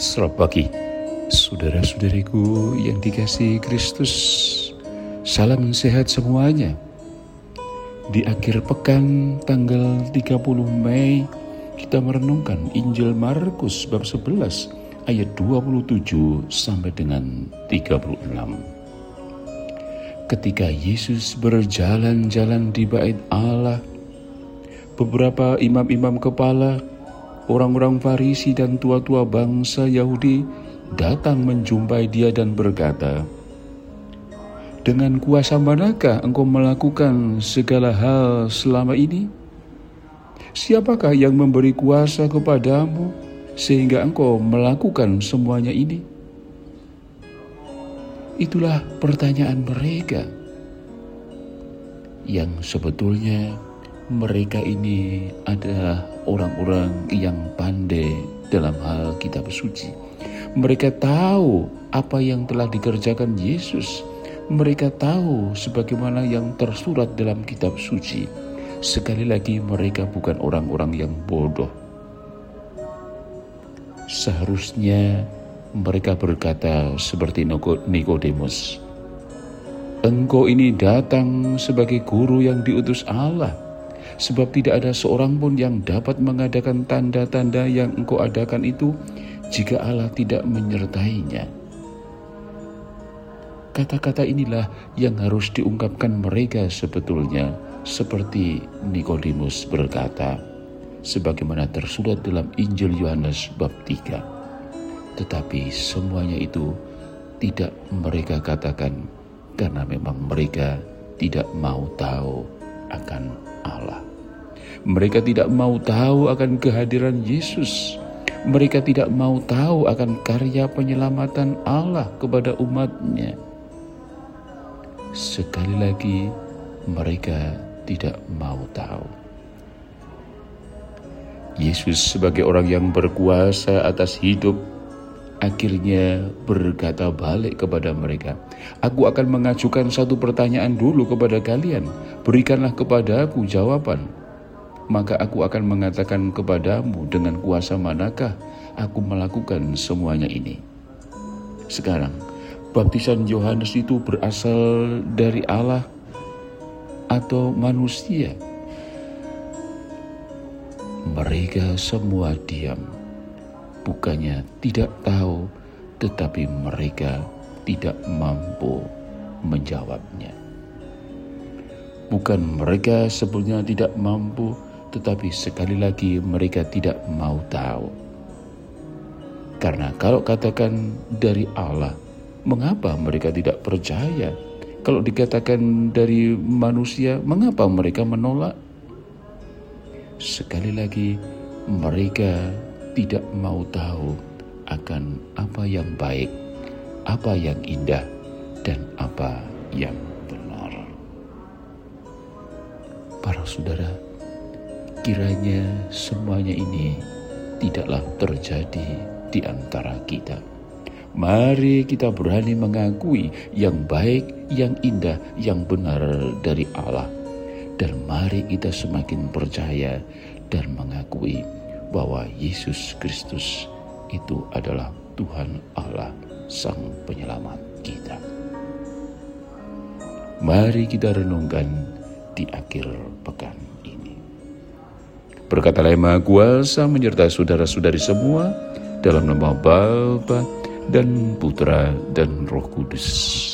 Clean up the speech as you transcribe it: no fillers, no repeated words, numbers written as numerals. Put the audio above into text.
Selamat pagi, saudara-saudariku yang dikasihi Kristus. Salam sehat semuanya. Di akhir pekan tanggal 30 Mei, kita merenungkan Injil Markus bab 11 ayat 27 sampai dengan 36. Ketika Yesus berjalan-jalan di Bait Allah, beberapa imam-imam kepala, orang-orang Farisi dan tua-tua bangsa Yahudi datang menjumpai dia dan berkata, "Dengan kuasa manakah engkau melakukan segala hal selama ini? Siapakah yang memberi kuasa kepadamu sehingga engkau melakukan semuanya ini?" Itulah pertanyaan mereka yang sebetulnya mereka ini adalah orang-orang yang pandai dalam hal kitab suci. Mereka tahu apa yang telah dikerjakan Yesus. Mereka tahu sebagaimana yang tersurat dalam kitab suci. Sekali lagi, mereka bukan orang-orang yang bodoh. Seharusnya mereka berkata seperti Nikodemus, "Engkau ini datang sebagai guru yang diutus Allah, sebab tidak ada seorang pun yang dapat mengadakan tanda-tanda yang engkau adakan itu jika Allah tidak menyertainya." Kata-kata inilah yang harus diungkapkan mereka sebetulnya, seperti Nikodemus berkata, sebagaimana tersurat dalam Injil Yohanes bab 3. Tetapi semuanya itu tidak mereka katakan karena memang mereka tidak mau tahu akan Allah. Mereka tidak mau tahu akan kehadiran Yesus. Mereka tidak mau tahu akan karya penyelamatan Allah kepada umatnya. Sekali lagi, mereka tidak mau tahu. Yesus sebagai orang yang berkuasa atas hidup akhirnya berkata balik kepada mereka, "Aku akan mengajukan satu pertanyaan dulu kepada kalian. Berikanlah kepada aku jawaban. Maka aku akan mengatakan kepadamu dengan kuasa manakah aku melakukan semuanya ini." Sekarang, baptisan Yohanes itu berasal dari Allah atau manusia? Mereka semua diam. Bukannya tidak tahu, tetapi mereka tidak mampu menjawabnya. Bukan mereka sebenarnya tidak mampu, tetapi sekali lagi mereka tidak mau tahu. Karena kalau katakan dari Allah, mengapa mereka tidak percaya? Kalau dikatakan dari manusia, mengapa mereka menolak? Sekali lagi, mereka tidak mau tahu akan apa yang baik, apa yang indah, dan apa yang benar. Para saudara, kiranya semuanya ini tidaklah terjadi di antara kita. Mari kita berani mengakui yang baik, yang indah, yang benar dari Allah. Dan mari kita semakin percaya dan mengakui bahwa Yesus Kristus itu adalah Tuhan Allah, Sang Penyelamat kita. Mari kita renungkan di akhir pekan ini. Berkatalah Yang Maha Kuasa menyertai saudara-saudari semua, dalam nama Bapa dan Putra dan Roh Kudus.